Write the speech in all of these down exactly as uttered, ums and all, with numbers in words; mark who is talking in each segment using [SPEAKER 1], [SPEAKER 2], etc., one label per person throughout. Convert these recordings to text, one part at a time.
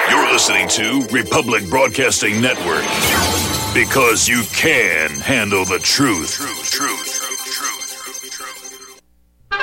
[SPEAKER 1] You're listening to Republic Broadcasting Network. Because you can handle the truth. Truth, truth, truth, truth, truth, truth.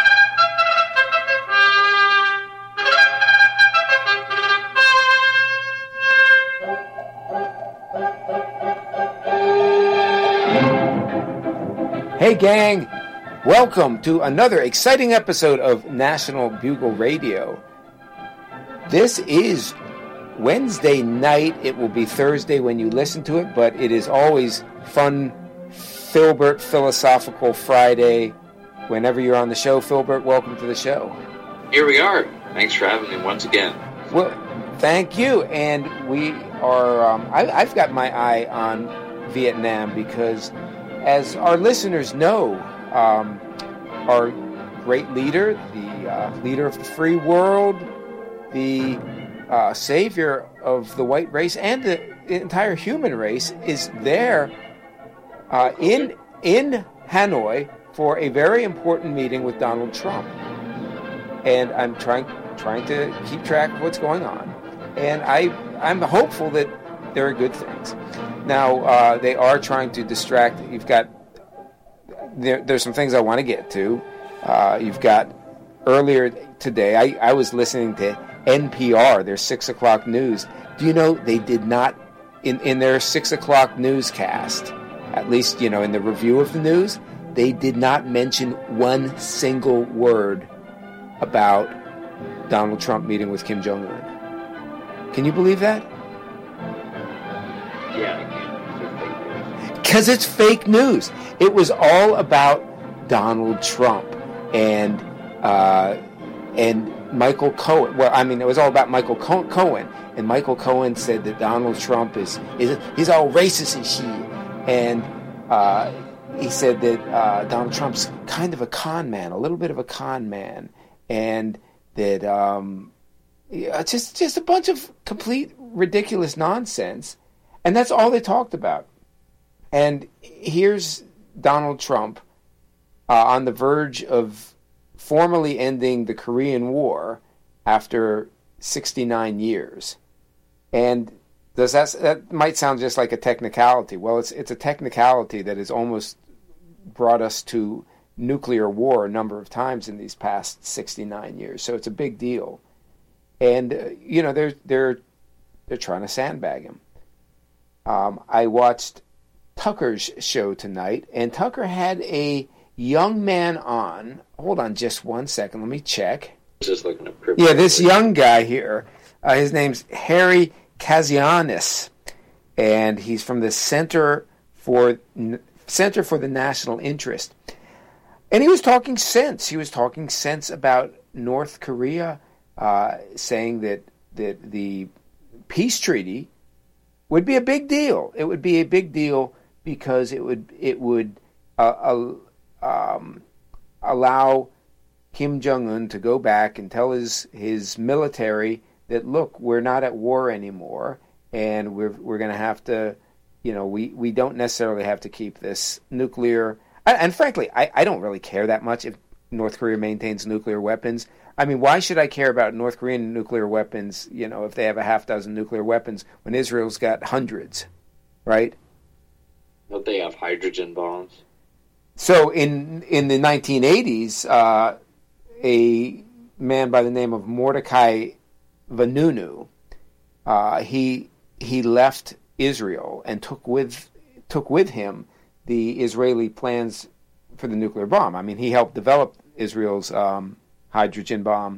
[SPEAKER 2] Hey gang, welcome to another exciting episode of National Bugle Radio. This is Wednesday night. It will be Thursday when you listen to it, but it is always fun, Philbert Philosophical Friday. Whenever you're on the show, Philbert, welcome to the show.
[SPEAKER 3] Here we are. Thanks for having me once again.
[SPEAKER 2] Well, thank you. And we are, um, I, I've got my eye on Vietnam because, as our listeners know, um, our great leader, the uh, leader of the free world, the uh, savior of the white race and the entire human race, is there uh, in in Hanoi for a very important meeting with Donald Trump. And I'm trying trying to keep track of what's going on, and I I'm hopeful that there are good things. Now uh, they are trying to distract. You've got there, there's some things I want to get to. Uh, you've got earlier today. I, I was listening to N P R, their six o'clock news. Do you know they did not, in, in their six o'clock newscast, at least, you know, in the review of the news, they did not mention one single word about Donald Trump meeting with Kim Jong-un. Can you believe that?
[SPEAKER 3] Yeah, I can.
[SPEAKER 2] Because it's fake news. It was all about Donald Trump and uh, and Michael Cohen. Well, I mean, it was all about Michael Co- Cohen, and Michael Cohen said that Donald Trump is is he's all racist and shit, and uh, he said that uh, Donald Trump's kind of a con man, a little bit of a con man, and that um, yeah, just just a bunch of complete ridiculous nonsense, and that's all they talked about. And here's Donald Trump uh, on the verge of formally ending the Korean War after sixty-nine years. And does that that might sound just like a technicality. Well, it's it's a technicality that has almost brought us to nuclear war a number of times in these past sixty-nine years. So it's a big deal. And uh, you know, they're they're they're trying to sandbag him. Um, I watched Tucker's show tonight, and Tucker had a young man on. Hold on just one second. Let me check.
[SPEAKER 3] Just looking at
[SPEAKER 2] yeah, this young guy here. Uh, his name's Harry Kazianis, and he's from the Center for Center for the National Interest. And he was talking sense. He was talking sense about North Korea, uh, saying that that the peace treaty would be a big deal. It would be a big deal because it would it would uh, uh, um, allow Kim Jong-un to go back and tell his his military that, look, we're not at war anymore, and we're we're going to have to, you know, we, we don't necessarily have to keep this nuclear. And frankly, I, I don't really care that much if North Korea maintains nuclear weapons. I mean, why should I care about North Korean nuclear weapons, you know, if they have a half dozen nuclear weapons when Israel's got hundreds, right?
[SPEAKER 3] Don't they have hydrogen bombs?
[SPEAKER 2] So in in the nineteen eighties, uh, a man by the name of Mordecai Vanunu, uh, he he left Israel and took with took with him the Israeli plans for the nuclear bomb. I mean, he helped develop Israel's um, hydrogen bomb.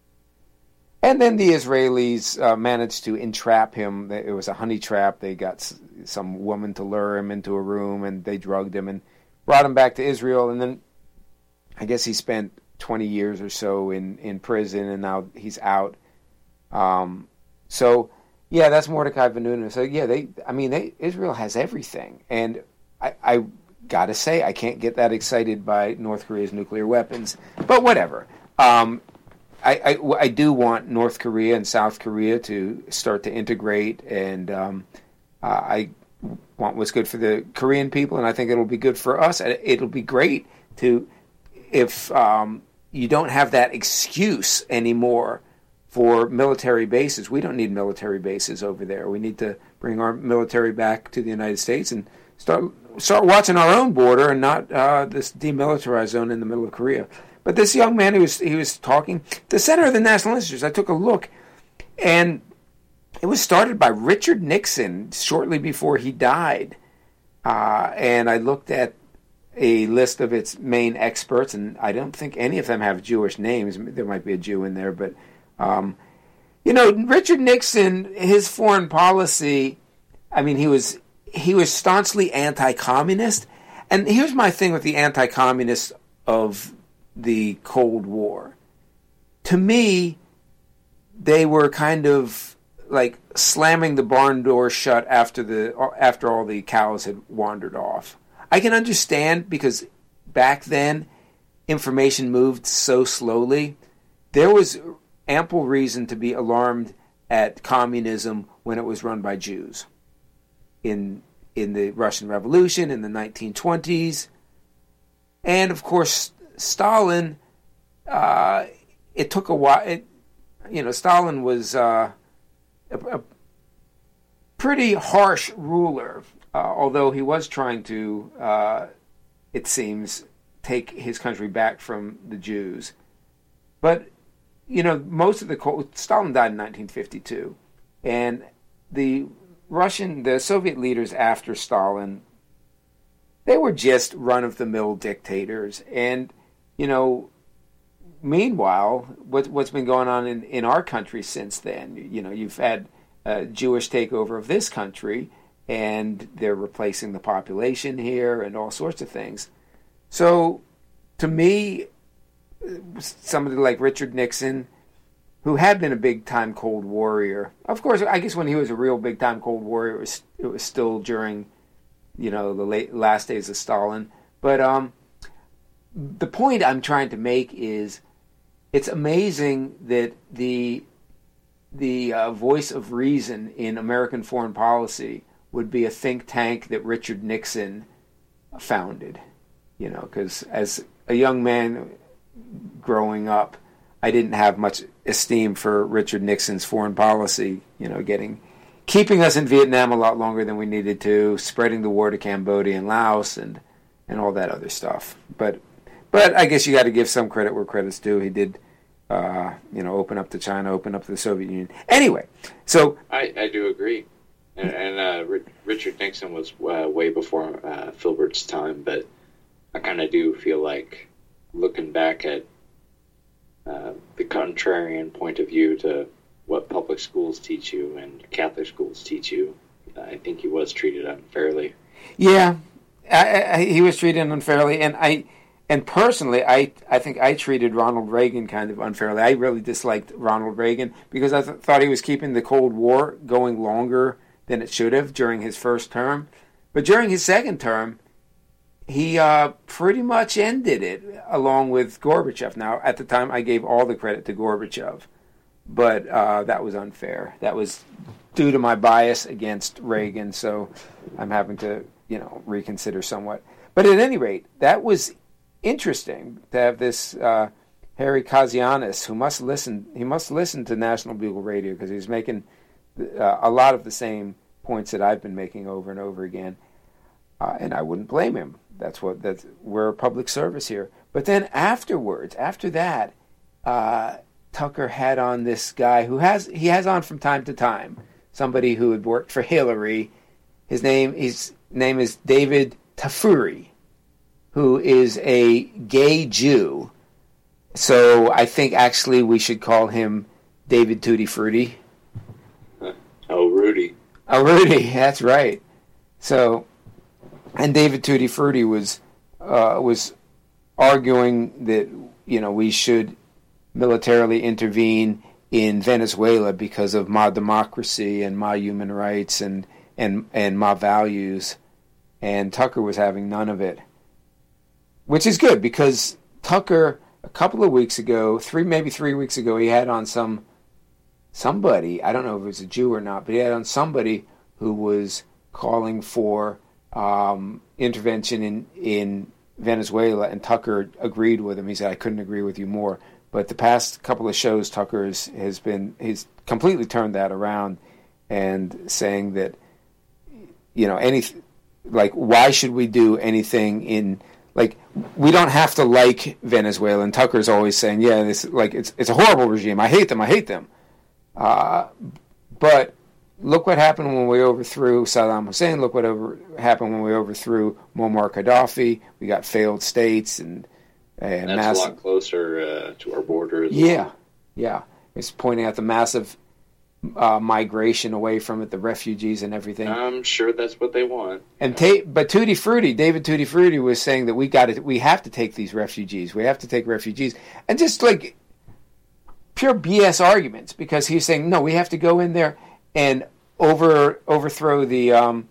[SPEAKER 2] And then the Israelis uh, managed to entrap him. It was a honey trap. They got s- some woman to lure him into a room, and they drugged him and brought him back to Israel. And then I guess he spent twenty years or so in, in prison, and now he's out. Um, so, yeah, that's Mordecai Vanunu. So, yeah, they. I mean, they, Israel has everything. And I, I got to say, I can't get that excited by North Korea's nuclear weapons. But whatever. Um, I, I, I do want North Korea and South Korea to start to integrate, and um, uh, I want what's good for the Korean people, and I think it'll be good for us. And it'll be great to, if um, you don't have that excuse anymore for military bases. We don't need military bases over there. We need to bring our military back to the United States and start start watching our own border and not uh, this demilitarized zone in the middle of Korea. But this young man, he was he was talking, the center of the National Institutes. I took a look, and it was started by Richard Nixon shortly before he died. Uh, and I looked at a list of its main experts, and I don't think any of them have Jewish names. There might be a Jew in there, but um, you know, Richard Nixon, his foreign policy, I mean, he was he was staunchly anti-communist. And here's my thing with the anti-communists of the Cold War. To me, they were kind of like slamming the barn door shut after the after all the cows had wandered off. I can understand, because back then information moved so slowly. There was ample reason to be alarmed at communism when it was run by Jews. In in the Russian Revolution in the nineteen twenties, and of course Stalin. Uh, it took a while. It, you know, Stalin was uh, a, a pretty harsh ruler, uh, although he was trying to, uh, it seems, take his country back from the Jews. But you know, most of the Stalin died in nineteen fifty-two, and the Russian, the Soviet leaders after Stalin, they were just run-of-the-mill dictators. And, you know, meanwhile, what, what's been going on in, in our country since then? You know, you've had a Jewish takeover of this country, and they're replacing the population here and all sorts of things. So, to me, somebody like Richard Nixon, who had been a big-time Cold Warrior. Of course, I guess when he was a real big-time Cold Warrior, it was, it was still during, you know, the late, last days of Stalin. But um, the point I'm trying to make is, it's amazing that the the uh, voice of reason in American foreign policy would be a think tank that Richard Nixon founded. You know, because as a young man growing up, I didn't have much esteem for Richard Nixon's foreign policy, you know, getting, keeping us in Vietnam a lot longer than we needed to, spreading the war to Cambodia and Laos, and, and all that other stuff. But but I guess you got to give some credit where credit's due. He did, uh, you know, open up to China, open up to the Soviet Union. Anyway, so
[SPEAKER 3] I, I do agree, and, and uh, Richard Nixon was uh, way before uh, Filbert's time, but I kind of do feel like, looking back at Uh, the contrarian point of view to what public schools teach you and Catholic schools teach you, I think he was treated unfairly.
[SPEAKER 2] Yeah, I, I, he was treated unfairly, and I, and personally, I, I think I treated Ronald Reagan kind of unfairly. I really disliked Ronald Reagan because I th- thought he was keeping the Cold War going longer than it should have during his first term. But during his second term, he uh, pretty much ended it, along with Gorbachev. Now, at the time, I gave all the credit to Gorbachev, but uh, that was unfair. That was due to my bias against Reagan, so I'm having to, you know, reconsider somewhat. But at any rate, that was interesting to have this uh, Harry Kazianis, who must listen. He must listen to National Bugle Radio because he's making uh, a lot of the same points that I've been making over and over again, uh, and I wouldn't blame him. That's what that's we're a public service here. But then afterwards, after that, uh, Tucker had on this guy who has he has on from time to time somebody who had worked for Hillary. His name his name is David Tafuri, who is a gay Jew. So I think actually we should call him David Tutti Frutti.
[SPEAKER 3] Oh, Rudy.
[SPEAKER 2] Oh, Rudy. That's right. So. And David Tutti Frutti was uh, was arguing that, you know, we should militarily intervene in Venezuela because of my democracy and my human rights and, and, and my values. And Tucker was having none of it. Which is good, because Tucker, a couple of weeks ago, three maybe three weeks ago, he had on some somebody, I don't know if it was a Jew or not, but he had on somebody who was calling for Um, intervention in, in Venezuela, and Tucker agreed with him. He said, I couldn't agree with you more. But the past couple of shows, Tucker has, has been he's completely turned that around and saying that, you know, any like why should we do anything in like we don't have to like Venezuela. And Tucker's always saying, yeah, this like it's it's a horrible regime. I hate them. I hate them. Uh, but look what happened when we overthrew Saddam Hussein. Look what over, happened when we overthrew Muammar Gaddafi. We got failed states and.
[SPEAKER 3] And that's massive, a lot closer uh, to our border as
[SPEAKER 2] yeah,
[SPEAKER 3] well.
[SPEAKER 2] Yeah. It's pointing out the massive uh, migration away from it, the refugees and everything.
[SPEAKER 3] I'm sure that's what they want.
[SPEAKER 2] And ta- but Tutti Frutti, David Tutti Frutti was saying that we got to, we have to take these refugees. We have to take refugees, and just like pure B S arguments, because he's saying no, we have to go in there and over overthrow the um,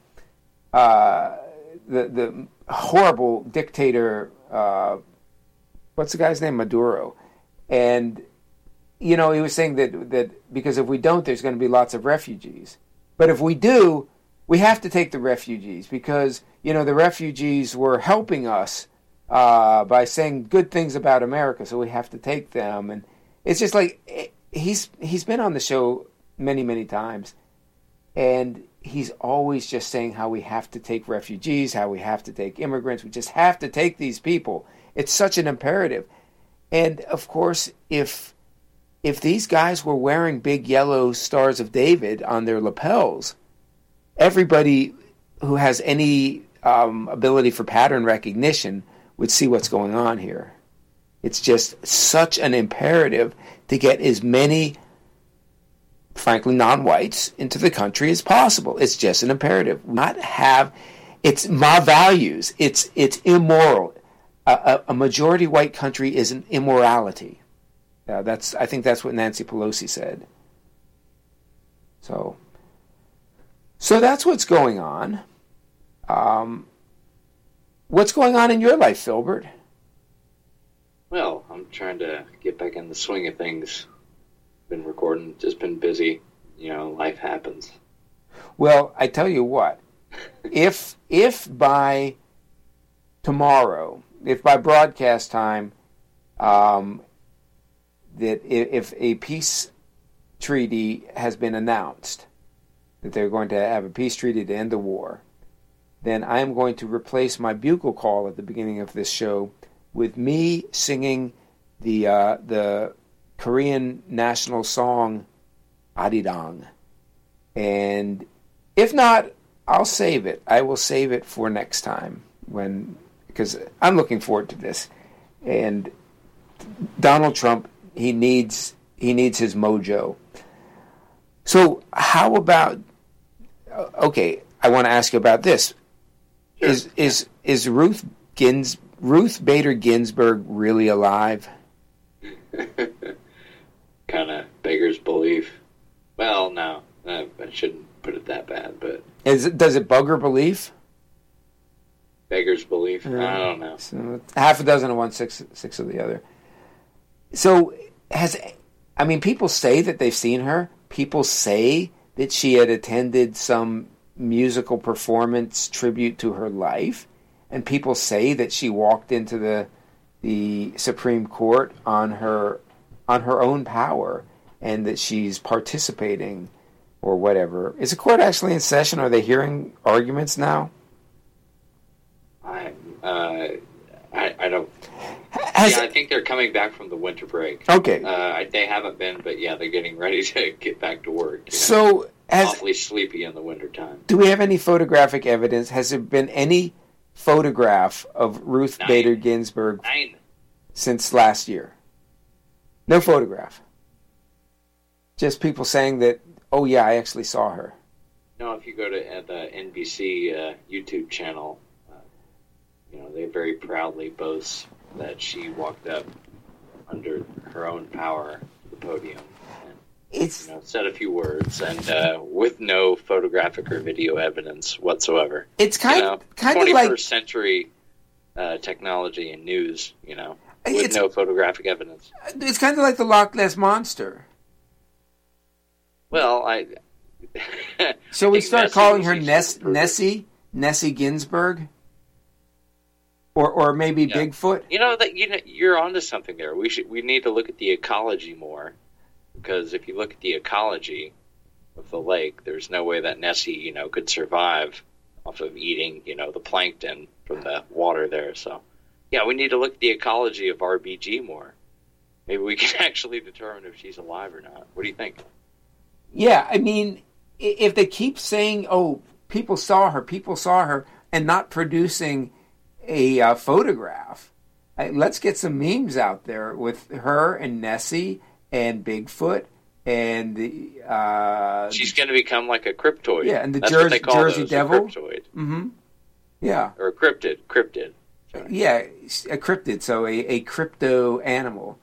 [SPEAKER 2] uh, the the horrible dictator. Uh, What's the guy's name? Maduro. And, you know, he was saying that, that because if we don't, there's going to be lots of refugees. But if we do, we have to take the refugees because, you know, the refugees were helping us uh, by saying good things about America, so we have to take them. And it's just like, he's he's been on the show many, many times. And he's always just saying how we have to take refugees, how we have to take immigrants. We just have to take these people. It's such an imperative. And, of course, if if these guys were wearing big yellow Stars of David on their lapels, everybody who has any um, ability for pattern recognition would see what's going on here. It's just such an imperative to get as many, frankly, non-whites into the country as possible. It's just an imperative. Not have, it's my values. It's it's immoral. A, a majority white country is an immorality. Uh, that's I think that's what Nancy Pelosi said. So, so that's what's going on. Um, what's going on in your life, Filbert?
[SPEAKER 3] Well, I'm trying to get back in the swing of things. Been recording, just been busy. You know, life happens.
[SPEAKER 2] Well, I tell you what, if if by tomorrow. If by broadcast time, um, that if a peace treaty has been announced, that they're going to have a peace treaty to end the war, then I am going to replace my bugle call at the beginning of this show with me singing the uh, the Korean national song Arirang. And if not, I'll save it. I will save it for next time when. Because I'm looking forward to this, and Donald Trump, he needs he needs his mojo. So how about? Okay, I want to ask you about this. Sure. Is is is Ruth Gins Ruth Bader Ginsburg really alive?
[SPEAKER 3] Kind of beggars belief. Well, no, I shouldn't put it that bad, but
[SPEAKER 2] is it, does it bug her belief?
[SPEAKER 3] Beggar's belief. Uh, I don't know.
[SPEAKER 2] So half a dozen of one, six, six of the other. So has, I mean, people say that they've seen her. People say that she had attended some musical performance tribute to her life, and people say that she walked into the the Supreme Court on her on her own power, and that she's participating or whatever. Is the court actually in session? Are they hearing arguments now?
[SPEAKER 3] I, uh, I, I don't.
[SPEAKER 2] Has,
[SPEAKER 3] yeah, I think they're coming back from the winter break.
[SPEAKER 2] Okay.
[SPEAKER 3] Uh, they haven't been, but yeah, they're getting ready to get back to work. You know?
[SPEAKER 2] So, has,
[SPEAKER 3] awfully sleepy in the wintertime.
[SPEAKER 2] Do we have any photographic evidence? Has there been any photograph of Ruth
[SPEAKER 3] Nine.
[SPEAKER 2] Bader Ginsburg
[SPEAKER 3] Nine.
[SPEAKER 2] since last year? No photograph. Just people saying that, oh yeah, I actually saw her.
[SPEAKER 3] No, if you go to uh, the N B C uh, YouTube channel, you know, they very proudly boast that she walked up under her own power to the podium and
[SPEAKER 2] it's,
[SPEAKER 3] you know, said a few words, and uh, with no photographic or video evidence whatsoever.
[SPEAKER 2] It's kind,
[SPEAKER 3] you know,
[SPEAKER 2] kind of like
[SPEAKER 3] twenty-first century uh, technology and news, you know, with no photographic evidence.
[SPEAKER 2] It's kind of like the Loch Ness Monster.
[SPEAKER 3] Well, I...
[SPEAKER 2] So we start calling her Ness, Nessie? Nessie Ginsburg? or or maybe
[SPEAKER 3] Yeah.
[SPEAKER 2] Bigfoot.
[SPEAKER 3] You know that you know, you're onto something there. We should we need to look at the ecology more, because if you look at the ecology of the lake, there's no way that Nessie, you know, could survive off of eating, you know, the plankton from the water there. So, yeah, we need to look at the ecology of R B G more. Maybe we can actually determine if she's alive or not. What do you think?
[SPEAKER 2] Yeah, I mean, i- if they keep saying, "Oh, people saw her, people saw her," and not producing a uh, photograph, uh, let's get some memes out there with her and Nessie and Bigfoot and the. Uh,
[SPEAKER 3] She's going to become like a cryptoid.
[SPEAKER 2] Yeah, and the
[SPEAKER 3] That's
[SPEAKER 2] Jersey-
[SPEAKER 3] what they call
[SPEAKER 2] Jersey
[SPEAKER 3] those,
[SPEAKER 2] Devil.
[SPEAKER 3] A cryptoid.
[SPEAKER 2] mm-hmm. Yeah,
[SPEAKER 3] Or a cryptid. Cryptid. Sorry.
[SPEAKER 2] yeah, a cryptid, so a, a crypto animal.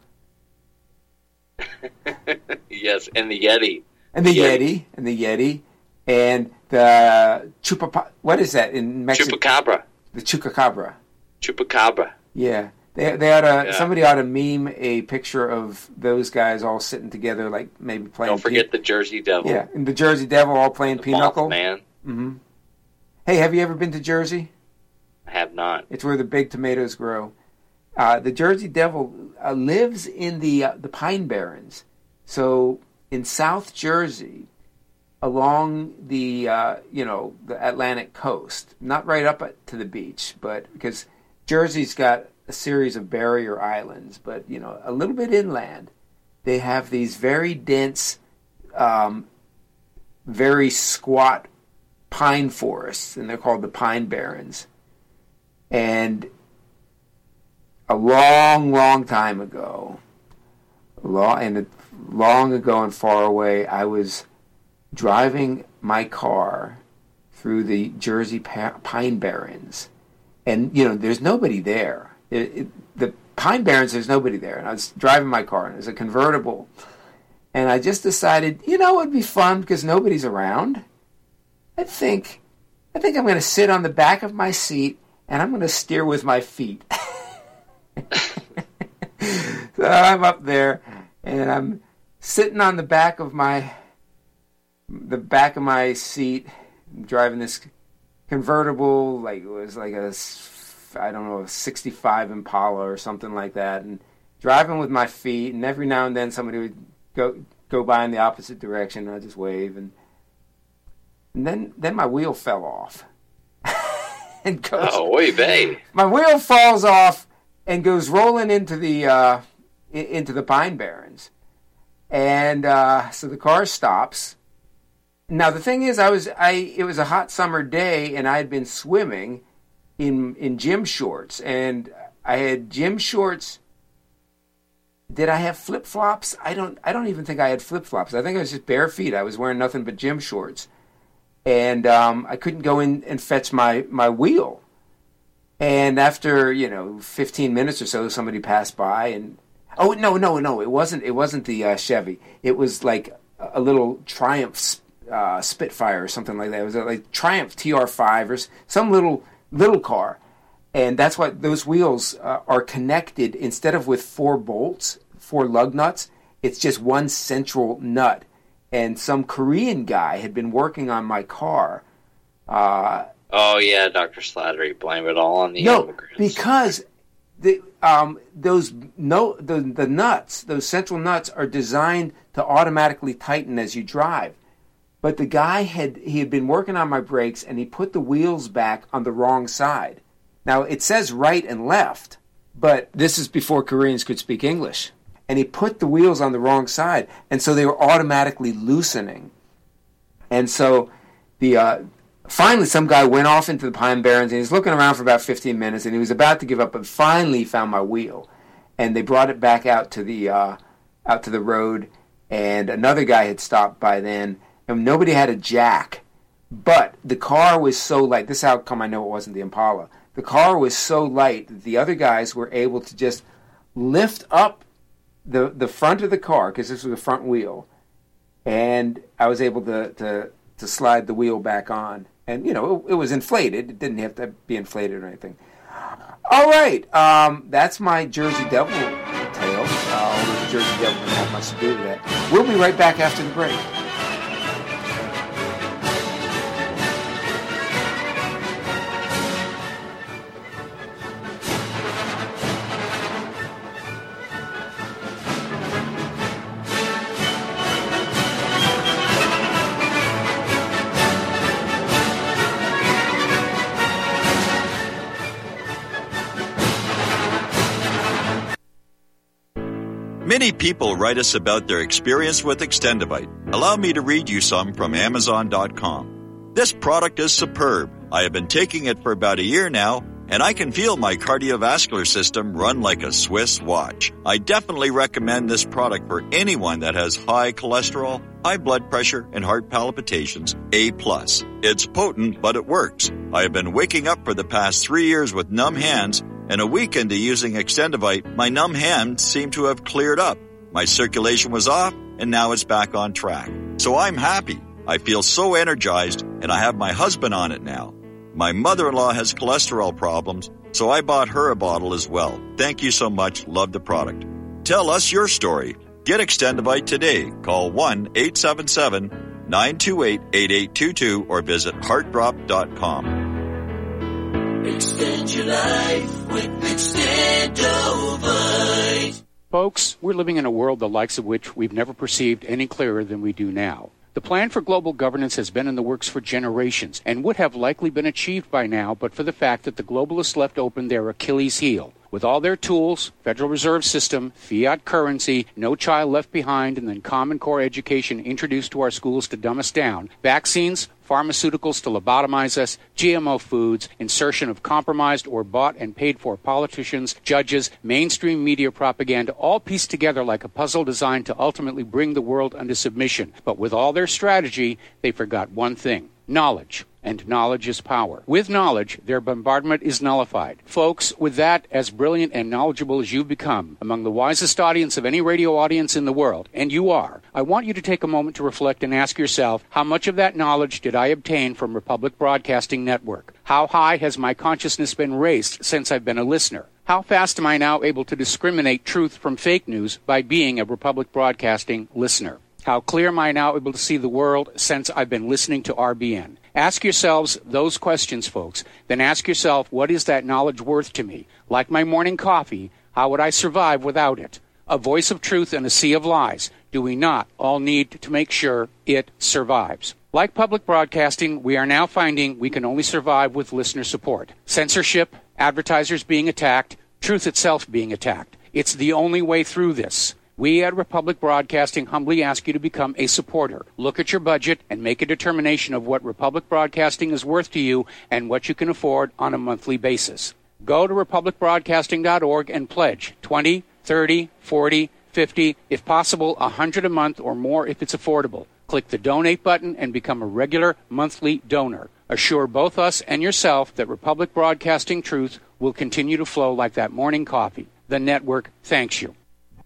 [SPEAKER 3] Yes, and the Yeti.
[SPEAKER 2] And the
[SPEAKER 3] Yeti.
[SPEAKER 2] Yeti, and the Yeti, and the Chupapa. What is that in Mexico?
[SPEAKER 3] Chupacabra.
[SPEAKER 2] The Chupacabra.
[SPEAKER 3] Chupacabra.
[SPEAKER 2] Yeah, they they ought to.
[SPEAKER 3] Yeah.
[SPEAKER 2] Somebody ought to meme a picture of those guys all sitting together, like maybe playing.
[SPEAKER 3] Don't forget
[SPEAKER 2] pin-
[SPEAKER 3] the Jersey Devil.
[SPEAKER 2] Yeah, and the Jersey Devil all playing
[SPEAKER 3] The
[SPEAKER 2] pinochle.
[SPEAKER 3] Man.
[SPEAKER 2] Mm-hmm. Hey, have you ever been to Jersey?
[SPEAKER 3] I have not.
[SPEAKER 2] It's where the big tomatoes grow. Uh, the Jersey Devil uh, lives in the uh, the Pine Barrens. So in South Jersey, along the uh, you know the Atlantic coast, not right up at, to the beach, but because Jersey's got a series of barrier islands, but you know a little bit inland, they have these very dense, um, very squat pine forests, and they're called the Pine Barrens. And a long, long time ago, long and long ago and far away, I was driving my car through the Jersey pa- Pine Barrens, and you know, there's nobody there. It, it, the Pine Barrens, there's nobody there, and I was driving my car, and it was a convertible, and I just decided, you know, it'd be fun because nobody's around. I think, I think I'm going to sit on the back of my seat, and I'm going to steer with my feet. So I'm up there, and I'm sitting on the back of my the back of my seat, driving this convertible, like it was like a I don't know a sixty-five Impala or something like that, and driving with my feet. And every now and then somebody would go go by in the opposite direction, and I just wave, and and then then my wheel fell off. and goes,
[SPEAKER 3] Oh, oy vey.
[SPEAKER 2] my wheel falls off and goes rolling into the uh, i- into the Pine Barrens, and uh, so the car stops. Now the thing is, I was I it was a hot summer day, and I had been swimming in in gym shorts, and I had gym shorts. Did I have flip flops? I don't I don't even think I had flip flops. I think I was just bare feet. I was wearing nothing but gym shorts, and um, I couldn't go in and fetch my my wheel. And after, you know, fifteen minutes or so, somebody passed by, and oh no, no, no, it wasn't. It wasn't the uh, Chevy. It was like a little Triumph uh, Spitfire or something like that. It was like Triumph T R five or some little little car, and that's why those wheels uh, are connected instead of with four bolts, four lug nuts. It's just one central nut. And some Korean guy had been working on my car. Uh,
[SPEAKER 3] Oh, yeah, Doctor Slattery. Blame it all on the
[SPEAKER 2] No,
[SPEAKER 3] immigrants.
[SPEAKER 2] because the um those no the the nuts, those central nuts are designed to automatically tighten as you drive. But the guy had he had been working on my brakes, and he put the wheels back on the wrong side. Now it says right and left, but this is before Koreans could speak English. And he put the wheels on the wrong side, and so they were automatically loosening. And so the uh finally, some guy went off into the Pine Barrens, and he was looking around for about fifteen minutes, and he was about to give up, but finally he found my wheel, and they brought it back out to the uh, out to the road, and another guy had stopped by then, and nobody had a jack, but the car was so light. This is how come I know it wasn't the Impala. The car was so light that the other guys were able to just lift up the the front of the car, because this was a front wheel, and I was able to to to slide the wheel back on. And, you know, it, it was inflated. It didn't have to be inflated or anything. All right. Um, that's my Jersey Devil tale. Uh, although the Jersey Devil didn't have much to do with that. We'll be right back after the break.
[SPEAKER 4] Many people write us about their experience with Extendivite. Allow me to read you some from Amazon dot com. This product is superb. I have been taking it for about a year now, and I can feel my cardiovascular system run like a Swiss watch. I definitely recommend this product for anyone that has high cholesterol, high blood pressure, and heart palpitations, A plus. It's potent, but it works. I have been waking up for the past three years with numb hands, and a week into using Extendivite, my numb hands seem to have cleared up. My circulation was off, and now it's back on track. So I'm happy. I feel so energized, and I have my husband on it now. My mother-in-law has cholesterol problems, so I bought her a bottle as well. Thank you so much. Love the product. Tell us your story. Get Extendivite today. Call one eight seven seven, nine two eight, eight eight two two or visit heart drop dot com.
[SPEAKER 5] Extend your life with Extendivite.
[SPEAKER 6] Folks, we're living in a world the likes of which we've never perceived any clearer than we do now. The plan for global governance has been in the works for generations and would have likely been achieved by now but for the fact that the globalists left open their Achilles heel. With all their tools, Federal Reserve System, fiat currency, no child left behind, and then Common Core education introduced to our schools to dumb us down, vaccines, pharmaceuticals to lobotomize us, G M O foods, insertion of compromised or bought and paid for politicians, judges, mainstream media propaganda, all pieced together like a puzzle designed to ultimately bring the world under submission. But with all their strategy, they forgot one thing: knowledge. And knowledge is power. With knowledge, their bombardment is nullified. Folks, with that, as brilliant and knowledgeable as you've become, among the wisest audience of any radio audience in the world, and you are, I want you to take a moment to reflect and ask yourself, how much of that knowledge did I obtain from Republic Broadcasting Network? How high has my consciousness been raised since I've been a listener? How fast am I now able to discriminate truth from fake news by being a Republic Broadcasting listener? How clear am I now able to see the world since I've been listening to R B N? Ask yourselves those questions, folks. Then ask yourself, what is that knowledge worth to me? Like my morning coffee, how would I survive without it? A voice of truth in a sea of lies. Do we not all need to make sure it survives? Like public broadcasting, we are now finding we can only survive with listener support. Censorship, advertisers being attacked, truth itself being attacked. It's the only way through this. We at Republic Broadcasting humbly ask you to become a supporter. Look at your budget and make a determination of what Republic Broadcasting is worth to you and what you can afford on a monthly basis. Go to republic broadcasting dot org and pledge twenty, thirty, forty, fifty, if possible one hundred a month or more if it's affordable. Click the donate button and become a regular monthly donor. Assure both us and yourself that Republic Broadcasting truth will continue to flow like that morning coffee. The network thanks you.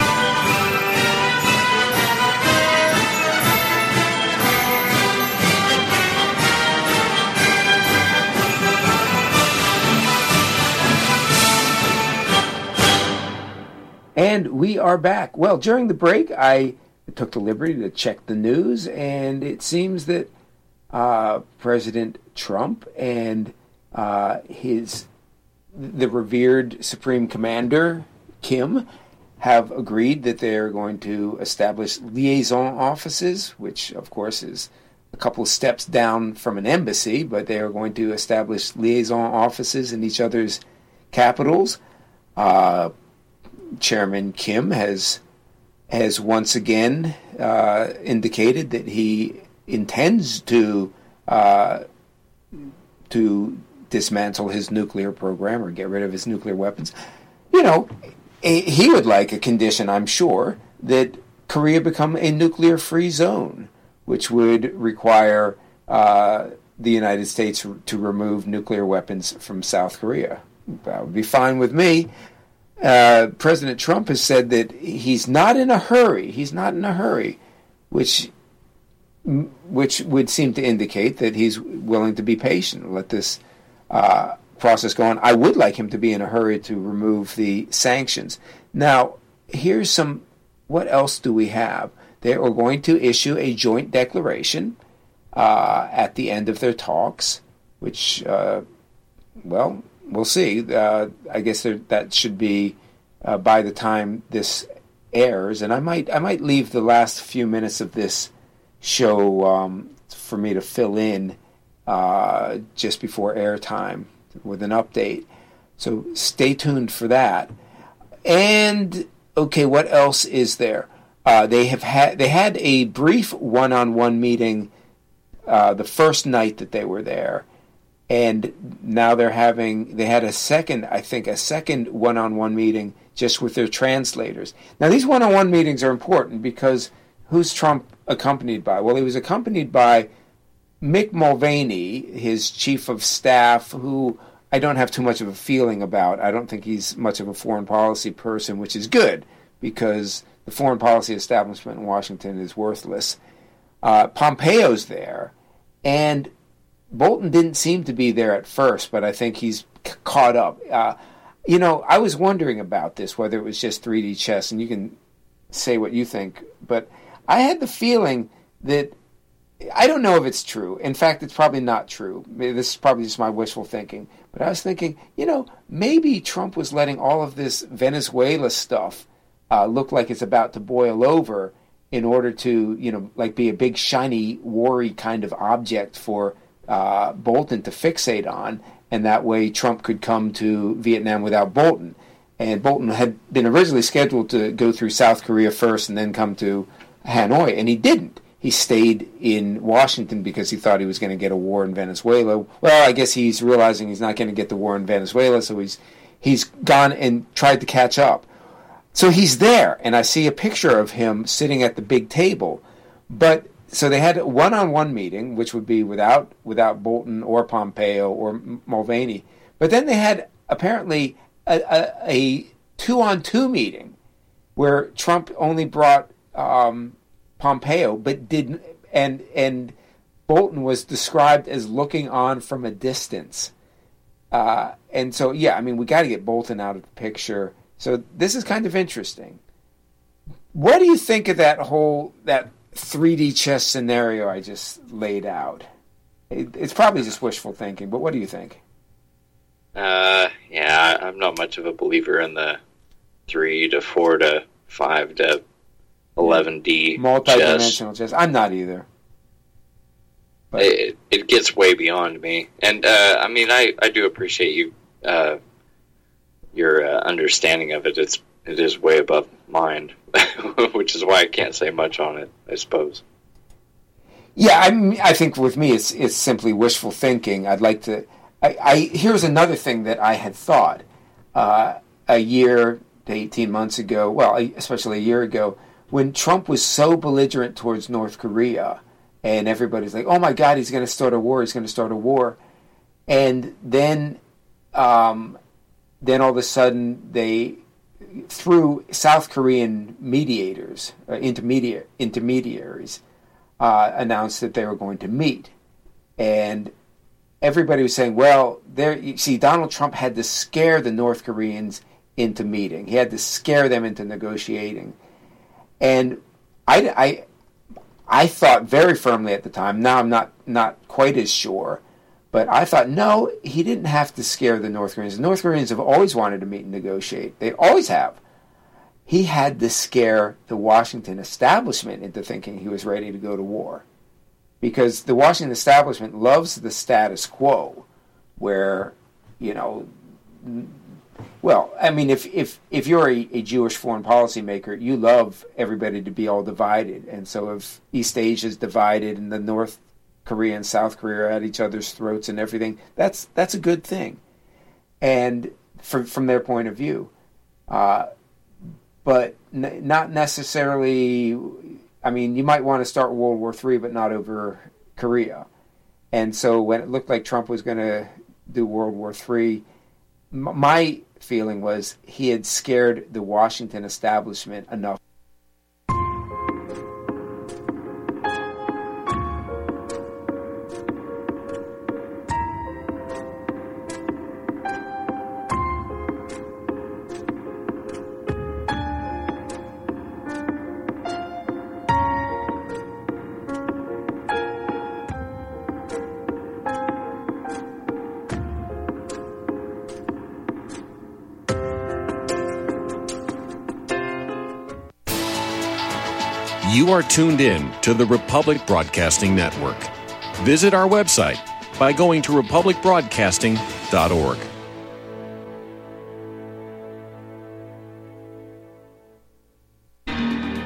[SPEAKER 2] And we are back. Well, during the break, I took the liberty to check the news, and it seems that uh, President Trump and uh, his the revered Supreme Commander, Kim, have agreed that they're going to establish liaison offices, which, of course, is a couple of steps down from an embassy, but they are going to establish liaison offices in each other's capitals. Uh, Chairman Kim has has once again uh, indicated that he intends to uh, to dismantle his nuclear program or get rid of his nuclear weapons. You know, a, he would like a condition, I'm sure, that Korea become a nuclear-free zone, which would require uh, the United States to remove nuclear weapons from South Korea. That would be fine with me. Uh, President Trump has said that he's not in a hurry. He's not in a hurry, which which would seem to indicate that he's willing to be patient, let this uh, process go on. I would like him to be in a hurry to remove the sanctions. Now, here's some, what else do we have? They are going to issue a joint declaration uh, at the end of their talks, which, uh, well, we'll see. Uh, I guess there, that should be uh, by the time this airs, and I might I might leave the last few minutes of this show um, for me to fill in uh, just before airtime with an update. So stay tuned for that. And okay, what else is there? Uh, they have had they had a brief one-on-one meeting uh, the first night that they were there, and now they're having they had a second, I think, a second one-on-one meeting just with their translators. Now, these one-on-one meetings are important because who's Trump accompanied by? Well, he was accompanied by Mick Mulvaney, his chief of staff, who I don't have too much of a feeling about. I don't think he's much of a foreign policy person, which is good because the foreign policy establishment in Washington is worthless. Uh, Pompeo's there, and Bolton didn't seem to be there at first, but I think he's c- caught up. Uh, you know, I was wondering about this, whether it was just three D chess, and you can say what you think, but I had the feeling that, I don't know if it's true. In fact, it's probably not true. This is probably just my wishful thinking. But I was thinking, you know, maybe Trump was letting all of this Venezuela stuff uh, look like it's about to boil over in order to, you know, like be a big, shiny, war-y kind of object for uh, Bolton to fixate on. And that way Trump could come to Vietnam without Bolton. And Bolton had been originally scheduled to go through South Korea first and then come to Hanoi, and he didn't. He stayed in Washington because he thought he was going to get a war in Venezuela. Well, I guess he's realizing he's not going to get the war in Venezuela, so he's he's gone and tried to catch up. So he's there, and I see a picture of him sitting at the big table. But so they had a one-on-one meeting, which would be without without Bolton or Pompeo or Mulvaney. But then they had apparently a, a, a two-on-two meeting where Trump only brought Um, Pompeo, but didn't, and and Bolton was described as looking on from a distance, uh, and so yeah, I mean we got to get Bolton out of the picture. So this is kind of interesting. What do you think of that whole that three D chess scenario I just laid out? It, it's probably just wishful thinking, but what do you think?
[SPEAKER 3] Uh, yeah, I'm not much of a believer in the three to four to five to eleven D
[SPEAKER 2] multi-dimensional chess. chess. I'm not either.
[SPEAKER 3] But it, it gets way beyond me, and uh, I mean, I, I do appreciate you uh, your uh, understanding of it. It's it is way above mine, which is why I can't say much on it, I suppose.
[SPEAKER 2] Yeah, I mean, I think with me, it's it's simply wishful thinking. I'd like to. I, I here's another thing that I had thought uh, a year to eighteen months ago. Well, especially a year ago. When Trump was so belligerent towards North Korea, and everybody's like, oh my God, he's going to start a war, he's going to start a war. And then um, then all of a sudden, they, through South Korean mediators, uh, intermediate, intermediaries, uh, announced that they were going to meet. And everybody was saying, well, there, you see, Donald Trump had to scare the North Koreans into meeting. He had to scare them into negotiating. And I, I, I thought very firmly at the time, now I'm not, not quite as sure, but I thought, no, he didn't have to scare the North Koreans. The North Koreans have always wanted to meet and negotiate. They always have. He had to scare the Washington establishment into thinking he was ready to go to war. Because the Washington establishment loves the status quo, where, you know, well, I mean, if if, if you're a, a Jewish foreign policy maker, you love everybody to be all divided. And so if East Asia is divided and the North Korea and South Korea are at each other's throats and everything, that's that's a good thing. And from from their point of view. Uh, but n- not necessarily, I mean, you might want to start World War Three, but not over Korea. And so when it looked like Trump was going to do World War Three, m- my feeling was he had scared the Washington establishment enough.
[SPEAKER 5] You are tuned in to the Republic Broadcasting Network. Visit our website by going to republic broadcasting dot org.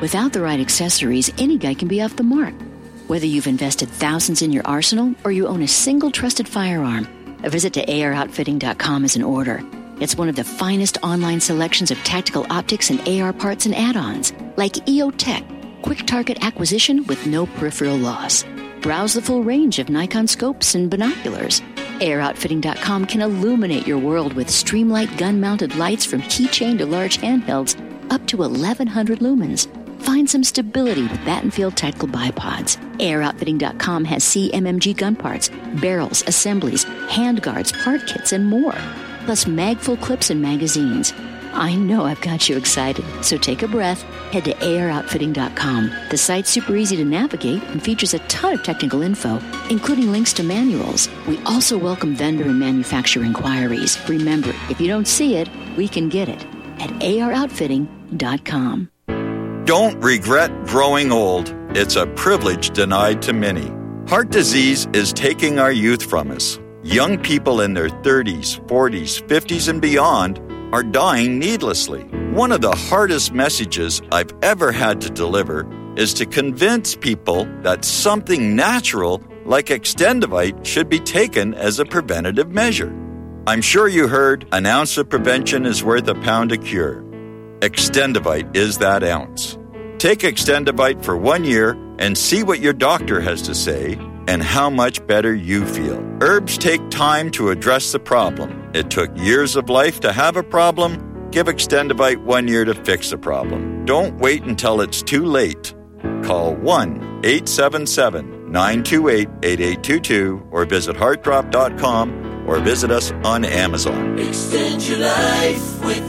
[SPEAKER 7] Without the right accessories, any guy can be off the mark. Whether you've invested thousands in your arsenal or you own a single trusted firearm, a visit to A R outfitting dot com is in order. It's one of the finest online selections of tactical optics and A R parts and add-ons, like E O Tech, quick target acquisition with no peripheral loss. Browse the full range of Nikon scopes and binoculars. A R outfitting dot com can illuminate your world with Streamlight gun-mounted lights from keychain to large handhelds up to eleven hundred lumens. Find some stability with Battenfield Tactical Bipods. A R outfitting dot com has C M M G gun parts, barrels, assemblies, handguards, part kits, and more. Plus mag-full clips and magazines. I know I've got you excited, so take a breath. Head to A R outfitting dot com. The site's super easy to navigate and features a ton of technical info, including links to manuals. We also welcome vendor and manufacturer inquiries. Remember, if you don't see it, we can get it at A R outfitting dot com.
[SPEAKER 4] Don't regret growing old. It's a privilege denied to many. Heart disease is taking our youth from us. Young people in their thirties, forties, fifties, and beyond are dying needlessly. One of the hardest messages I've ever had to deliver is to convince people that something natural like Extendivite should be taken as a preventative measure. I'm sure you heard an ounce of prevention is worth a pound of cure. Extendivite is that ounce. Take Extendivite for one year and see what your doctor has to say and how much better you feel. Herbs take time to address the problem. It took years of life to have a problem. Give Extendivite one year to fix the problem. Don't wait until it's too late. Call one eight seven seven, nine two eight, eight eight two two or visit heart drop dot com or visit us on Amazon.
[SPEAKER 8] Extend your life with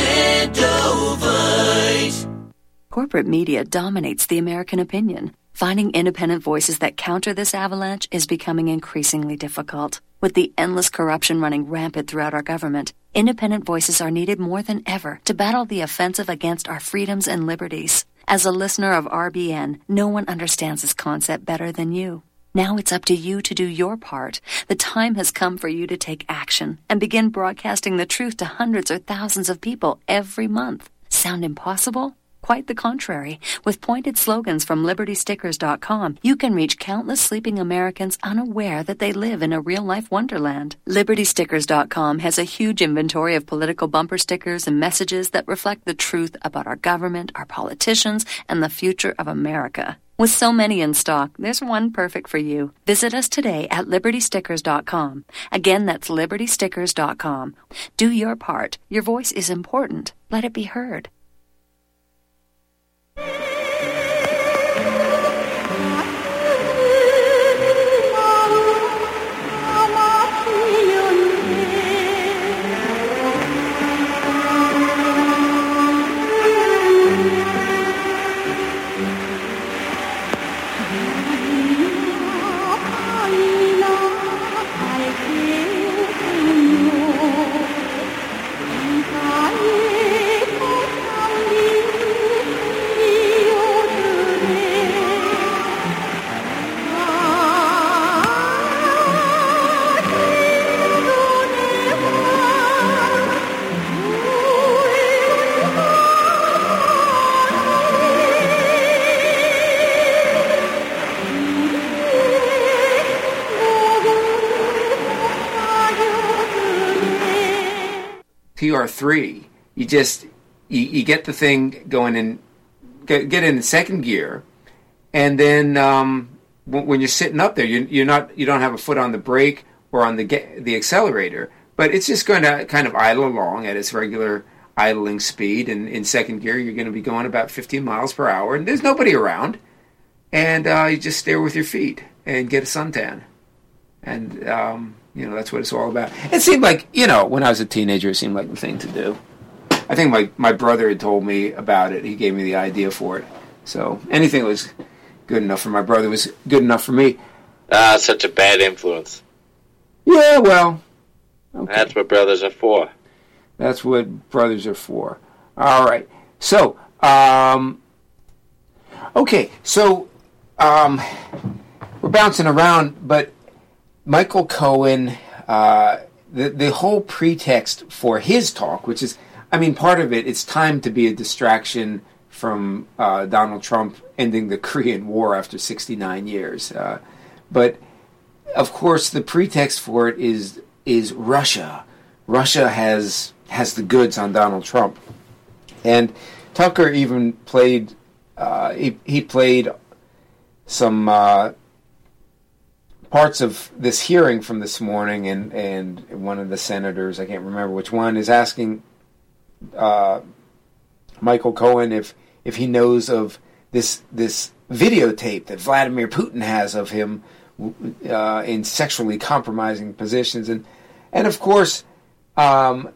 [SPEAKER 8] Extendovite.
[SPEAKER 9] Corporate media dominates the American opinion. Finding independent voices that counter this avalanche is becoming increasingly difficult. With the endless corruption running rampant throughout our government, independent voices are needed more than ever to battle the offensive against our freedoms and liberties. As a listener of R B N, no one understands this concept better than you. Now it's up to you to do your part. The time has come for you to take action and begin broadcasting the truth to hundreds or thousands of people every month. Sound impossible? Quite the contrary. With pointed slogans from liberty stickers dot com, you can reach countless sleeping Americans unaware that they live in a real-life wonderland. liberty stickers dot com has a huge inventory of political bumper stickers and messages that reflect the truth about our government, our politicians, and the future of America. With so many in stock, there's one perfect for you. Visit us today at liberty stickers dot com. Again, that's liberty stickers dot com. Do your part. Your voice is important. Let it be heard.
[SPEAKER 2] P R three, you just you, you get the thing going in, get, get in second gear, and then um, when, when you're sitting up there, you, you're not you don't have a foot on the brake or on the the accelerator, but it's just going to kind of idle along at its regular idling speed. And in second gear, you're going to be going about fifteen miles per hour, and there's nobody around, and uh, you just stare with your feet and get a suntan, and um, you know, that's what it's all about. It seemed like, you know, when I was a teenager, it seemed like the thing to do. I think my, my brother had told me about it. He gave me the idea for it. So anything that was good enough for my brother was good enough for me.
[SPEAKER 3] Ah, such a bad influence.
[SPEAKER 2] Yeah, well. Okay.
[SPEAKER 3] That's what brothers are for.
[SPEAKER 2] That's what brothers are for. All right. So, um, okay. So, um, we're bouncing around, but Michael Cohen, uh, the the whole pretext for his talk, which is, I mean, part of it, it's time to be a distraction from uh, Donald Trump ending the Korean War after sixty-nine years. Uh, but, of course, the pretext for it is is Russia. Russia has has the goods on Donald Trump. And Tucker even played, uh, he, he played some uh, parts of this hearing from this morning, and, and one of the senators, I can't remember which one, is asking uh, Michael Cohen if if he knows of this this videotape that Vladimir Putin has of him uh, in sexually compromising positions, and and of course, um,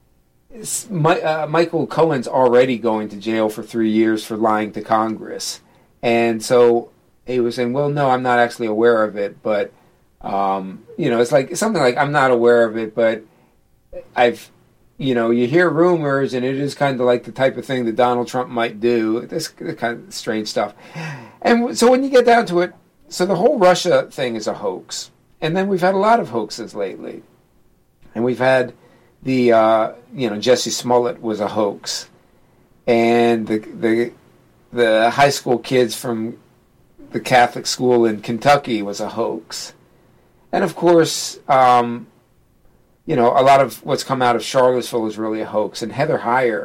[SPEAKER 2] my, uh, Michael Cohen's already going to jail for three years for lying to Congress, and so he was saying, "Well, no, I'm not actually aware of it, but um, you know, it's like something like I'm not aware of it, but I've." You know, you hear rumors, and it is kind of like the type of thing that Donald Trump might do. This kind of strange stuff. And so when you get down to it, so the whole Russia thing is a hoax. And then we've had a lot of hoaxes lately. And we've had the, uh, you know, Jesse Smollett was a hoax. And the, the, the high school kids from the Catholic school in Kentucky was a hoax. And of course, um, you know, a lot of what's come out of Charlottesville is really a hoax. And Heather Heyer,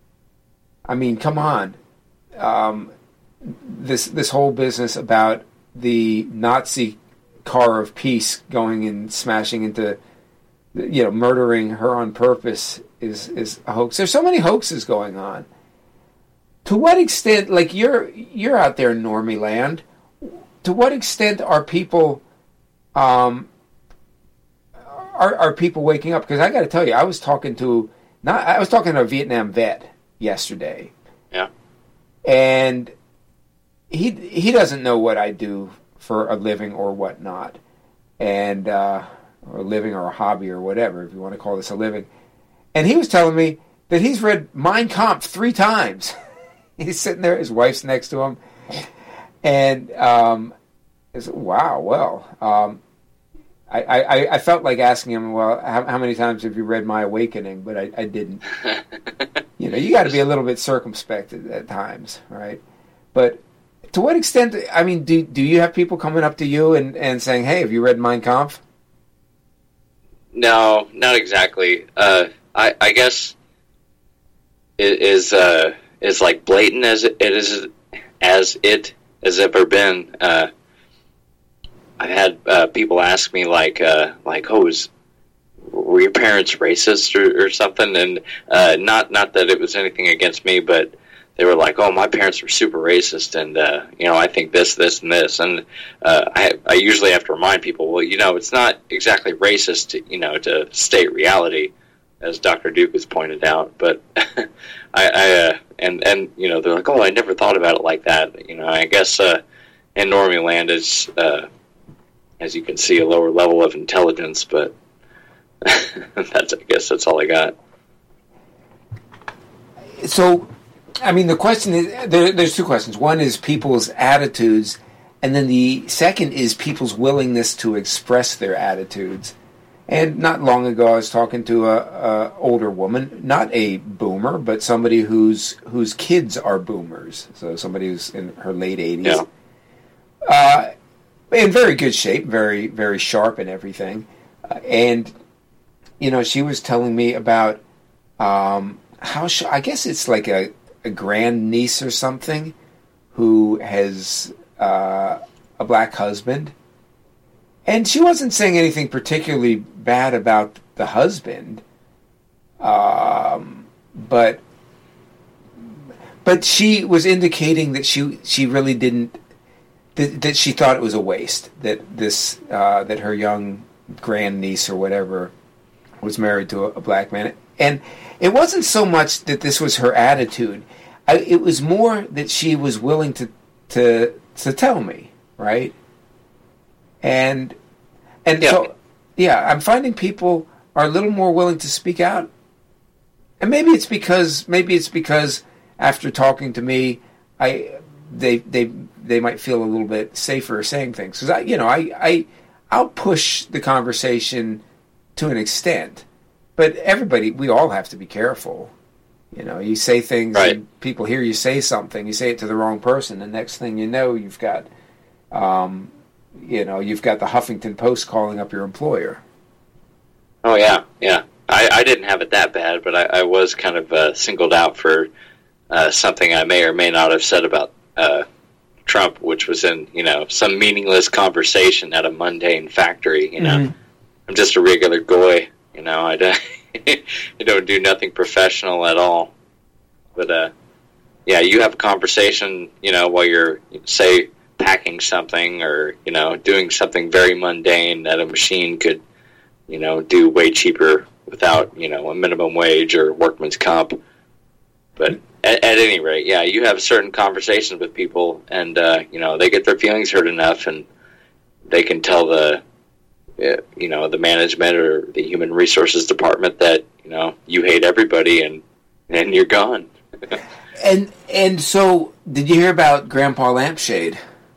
[SPEAKER 2] I mean, come on. Um, this this whole business about the Nazi car of peace going and smashing into, you know, murdering her on purpose is, is a hoax. There's so many hoaxes going on. To what extent, like you're you're out there in Normie land, to what extent are people... Um, Are, are people waking up? Because I got to tell you, I was talking to not I was talking to a Vietnam vet yesterday.
[SPEAKER 3] Yeah.
[SPEAKER 2] And he he doesn't know what I do for a living or whatnot, and uh, or a living or a hobby or whatever, if you want to call this a living. And he was telling me that he's read Mein Kampf three times. He's sitting there, his wife's next to him, and um, I said, wow, well. Um, I, I, I felt like asking him, well, how, how many times have you read My Awakening? But I, I didn't. You know, you got to be a little bit circumspect at, at times, right? But to what extent, I mean, do do you have people coming up to you and, and saying, hey, have you read Mein Kampf?
[SPEAKER 3] No, not exactly. Uh, I, I guess it is uh, is like blatant as it, it is as it has ever been. Uh, I've had uh, people ask me like, uh, like, oh, is, were your parents racist or, or something? And uh, not not that it was anything against me, but they were like, oh, my parents were super racist, and uh, you know, I think this, this, and this. And uh, I, I usually have to remind people, well, you know, it's not exactly racist, to, you know, to state reality, as Doctor Duke has pointed out. But I, I uh, and and you know, they're like, oh, I never thought about it like that. You know, I guess uh, in Normie land is. Uh, As you can see, a lower level of intelligence, but that's, I guess that's all I got.
[SPEAKER 2] So, I mean, the question is, there, there's two questions. One is people's attitudes, and then the second is people's willingness to express their attitudes. And not long ago, I was talking to a, a older woman, not a boomer, but somebody whose whose kids are boomers. So somebody who's in her late eighties.
[SPEAKER 3] Yeah.
[SPEAKER 2] Uh, in very good shape, very, very sharp and everything. Uh, and, you know, she was telling me about um, how, she, I guess it's like a, a grand niece or something who has uh, a black husband. And she wasn't saying anything particularly bad about the husband. Um, but, but she was indicating that she, she really didn't, That, that she thought it was a waste, that this uh, that her young grandniece or whatever was married to a, a black man. And it wasn't so much that this was her attitude. I, it was more that she was willing to to to tell me, right? And and
[SPEAKER 3] yeah.
[SPEAKER 2] so, yeah, I'm finding people are a little more willing to speak out. And maybe it's because maybe it's because after talking to me, I they they they might feel a little bit safer saying things, because I you know I I I'll push the conversation to an extent, but everybody, we all have to be careful. You know, you say things,
[SPEAKER 3] right.
[SPEAKER 2] and people hear you say something. You say it to the wrong person, and next thing you know, you've got, um, you know, you've got the Huffington Post calling up your employer.
[SPEAKER 3] Oh yeah, yeah. I, I didn't have it that bad, but I, I was kind of uh, singled out for uh, something I may or may not have said about uh, Trump, which was in, you know, some meaningless conversation at a mundane factory. You know, mm-hmm. I'm just a regular goy. You know, I don't, I don't do nothing professional at all. But uh, yeah, you have a conversation, you know, while you're, say, packing something or, you know, doing something very mundane that a machine could, you know, do way cheaper without, you know, a minimum wage or workman's comp. But at, at any rate, yeah, you have certain conversations with people, and, uh, you know, they get their feelings hurt enough, and they can tell the, uh, you know, the management or the human resources department that, you know, you hate everybody, and, and you're gone.
[SPEAKER 2] and and so, did you hear about Grandpa Lampshade?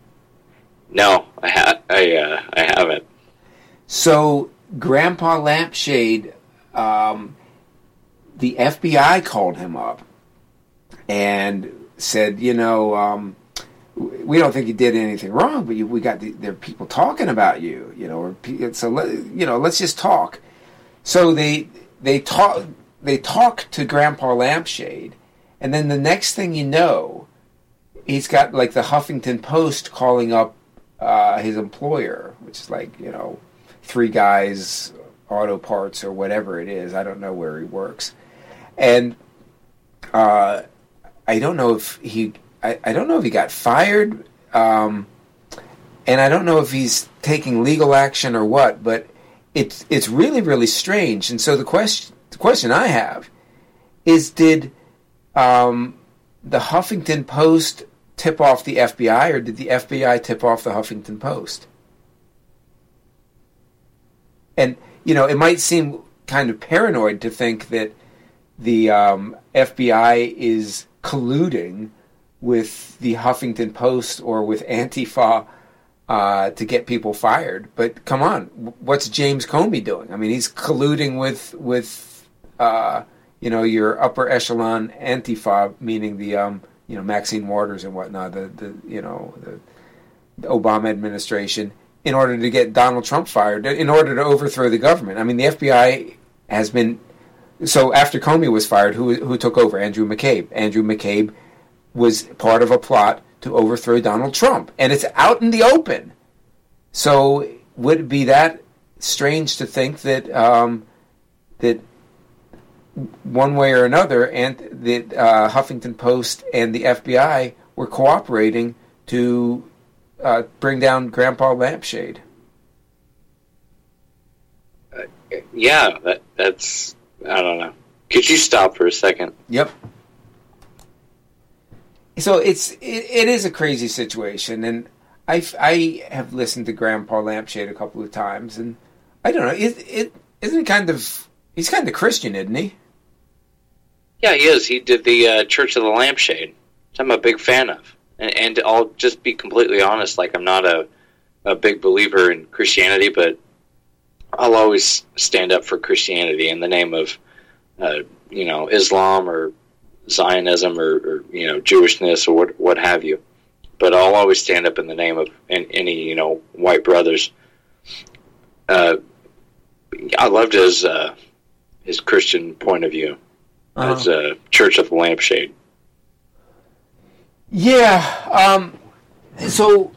[SPEAKER 3] No, I, ha- I, uh, I haven't.
[SPEAKER 2] So, Grandpa Lampshade, um, the F B I called him up and said, you know, um, we don't think you did anything wrong, but you, we got the, there are people talking about you, you know, or, so let, you know, let's just talk. So they they talk they talk to Grandpa Lampshade, and then the next thing you know, he's got like the Huffington Post calling up uh, his employer, which is like, you know, Three Guys Auto Parts or whatever it is. I don't know where he works, and uh, I don't know if he. I, I don't know if he got fired, um, and I don't know if he's taking legal action or what. But it's it's really really strange. And so the question the question I have is: Did um, the Huffington Post tip off the F B I, or did the F B I tip off the Huffington Post? And, you know, it might seem kind of paranoid to think that the um, F B I is colluding with the Huffington Post or with Antifa uh, to get people fired. But come on, what's James Comey doing? I mean, he's colluding with, with uh, you know, your upper echelon Antifa, meaning the, um, you know, Maxine Waters and whatnot, the, the you know, the, the Obama administration, in order to get Donald Trump fired, in order to overthrow the government. I mean, the F B I has been... So after Comey was fired, who who took over? Andrew McCabe. Andrew McCabe was part of a plot to overthrow Donald Trump. And it's out in the open. So would it be that strange to think that um, that one way or another, and that uh, Huffington Post and the F B I were cooperating to Uh, bring down Grandpa Lampshade?
[SPEAKER 3] Uh, yeah, that, that's, I don't know. Could you stop for a second?
[SPEAKER 2] Yep. So it's it, it is a crazy situation, and I I have listened to Grandpa Lampshade a couple of times, and I don't know, it, it isn't he kind of, he's kind of Christian, isn't he?
[SPEAKER 3] Yeah, he is. He did the uh, Church of the Lampshade, which I'm a big fan of. And, and I'll just be completely honest, like I'm not a, a big believer in Christianity, but I'll always stand up for Christianity in the name of, uh, you know, Islam or Zionism or, or, you know, Jewishness or what, what have you. But I'll always stand up in the name of any, you know, white brothers. Uh, I loved his, uh, his Christian point of view, uh-huh. as a Church of the Lampshade.
[SPEAKER 2] Yeah, um, so...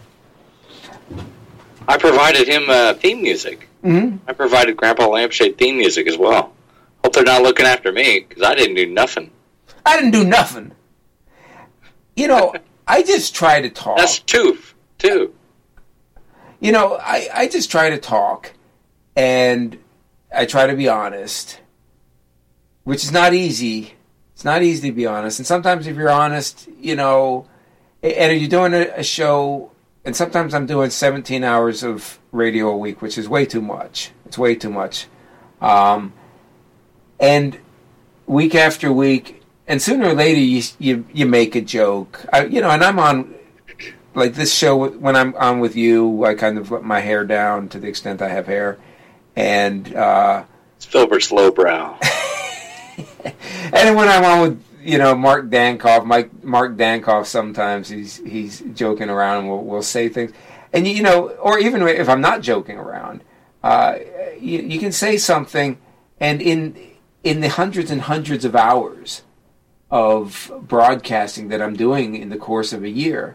[SPEAKER 3] I provided him uh, theme music.
[SPEAKER 2] Mm-hmm.
[SPEAKER 3] I provided Grandpa Lampshade theme music as well. Hope they're not looking after me, because I didn't do nothing.
[SPEAKER 2] I didn't do nothing. You know, I just try to talk.
[SPEAKER 3] That's two, too.
[SPEAKER 2] You know, I, I just try to talk, and I try to be honest, which is not easy. It's not easy to be honest. And sometimes if you're honest, you know, and if you're doing a, a show, and sometimes I'm doing seventeen hours of radio a week, which is way too much. It's way too much. Um, and week after week, and sooner or later you you, you make a joke. I, you know, and I'm on, like this show, when I'm on with you, I kind of let my hair down to the extent I have hair. And, uh...
[SPEAKER 3] It's Filbert's lowbrow.
[SPEAKER 2] And when I'm on with, you know, Mark Dankoff, Mike, Mark Dankoff, sometimes he's he's joking around and we'll, we'll say things. And, you know, or even if I'm not joking around, uh, you, you can say something, and in in the hundreds and hundreds of hours of broadcasting that I'm doing in the course of a year,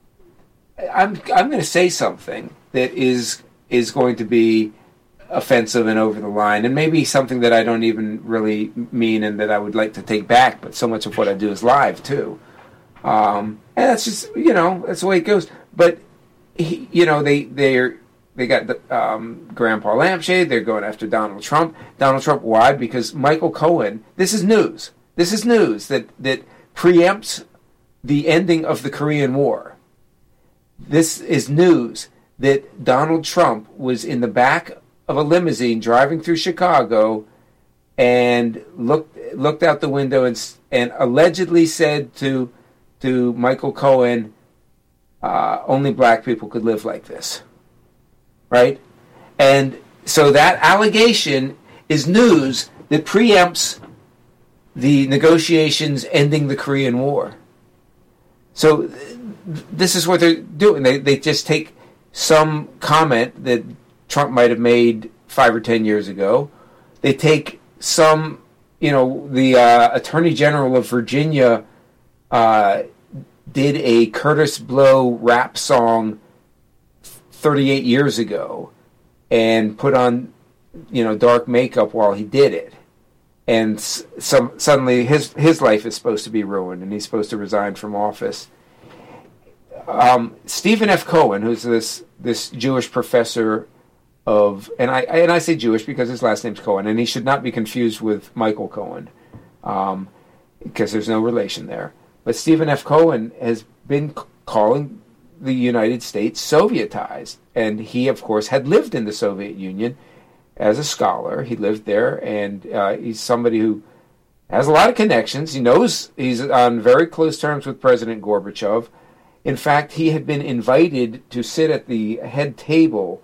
[SPEAKER 2] I'm I'm going to say something that is is going to be offensive and over the line, and maybe something that I don't even really mean and that I would like to take back, but so much of what I do is live too. Um, and that's just, you know, that's the way it goes. But, he, you know, they, they're, they got the, um, Grandpa Lampshade, they're going after Donald Trump. Donald Trump, why? Because Michael Cohen, this is news. This is news that, that preempts the ending of the Korean War. This is news that Donald Trump was in the back of a limousine driving through Chicago and looked looked out the window and and allegedly said to to Michael Cohen, uh, only black people could live like this, right? And so that allegation is news that preempts the negotiations ending the Korean War. So th- this is what they're doing. They they just take some comment that Trump might have made five or ten years ago. They take some, you know, the uh, Attorney General of Virginia uh, did a Curtis Blow rap song thirty-eight years ago and put on, you know, dark makeup while he did it. And some suddenly his his life is supposed to be ruined and he's supposed to resign from office. Um, Stephen F. Cohen, who's this this Jewish professor of, and I and I say Jewish because his last name's Cohen, and he should not be confused with Michael Cohen, um, because there's no relation there. But Stephen F. Cohen has been c- calling the United States Sovietized, and he, of course, had lived in the Soviet Union as a scholar. He lived there, and uh, he's somebody who has a lot of connections. He knows he's on very close terms with President Gorbachev. In fact, he had been invited to sit at the head table